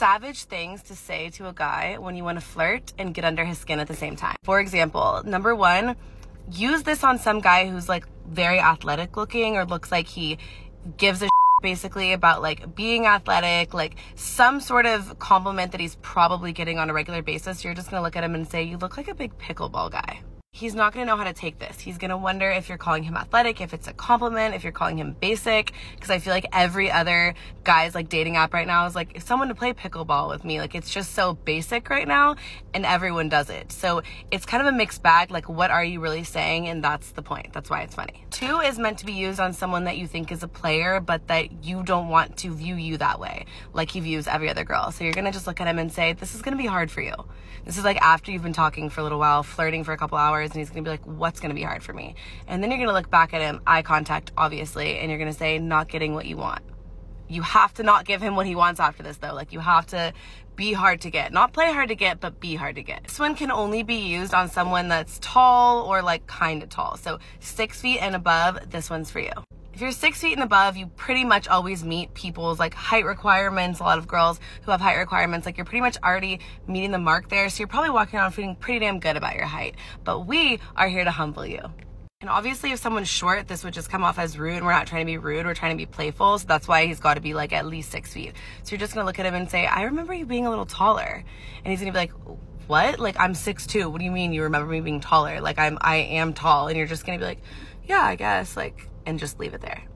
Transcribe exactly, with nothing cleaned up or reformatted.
savage things to say to a guy when you want to flirt and get under his skin at the same time. For example, number one, use this on some guy who's like very athletic looking or looks like he gives a basically about like being athletic, like some sort of compliment that he's probably getting on a regular basis. You're just gonna look at him and say, you look like a big pickleball guy. He's not going to know how to take this. He's going to wonder if you're calling him athletic, if it's a compliment, if you're calling him basic. Because I feel like every other guy's like dating app right now is like, if someone to play pickleball with me, like it's just so basic right now and everyone does it. So it's kind of a mixed bag. Like, what are you really saying? And that's the point. That's why it's funny. Two is meant to be used on someone that you think is a player, but that you don't want to view you that way, like he views every other girl. So you're going to just look at him and say, this is going to be hard for you. This is like after you've been talking for a little while, flirting for a couple hours, and he's going to be like, what's going to be hard for me? And then you're going to look back at him, eye contact, obviously, and you're going to say, not getting what you want. You have to not give him what he wants after this, though. Like, you have to be hard to get. Not play hard to get, but be hard to get. This one can only be used on someone that's tall or, like, kind of tall. So six feet and above, this one's for you. If you're six feet and above, you pretty much always meet people's like height requirements. A lot of girls who have height requirements, like you're pretty much already meeting the mark there. So you're probably walking around feeling pretty damn good about your height. But we are here to humble you. And obviously if someone's short, this would just come off as rude. We're not trying to be rude. We're trying to be playful. So that's why he's got to be like at least six feet. So you're just going to look at him and say, I remember you being a little taller. And he's going to be like, what? Like, I'm six two. What do you mean you remember me being taller? Like, I'm, I am tall. And you're just going to be like, yeah, I guess. Like, and just leave it there.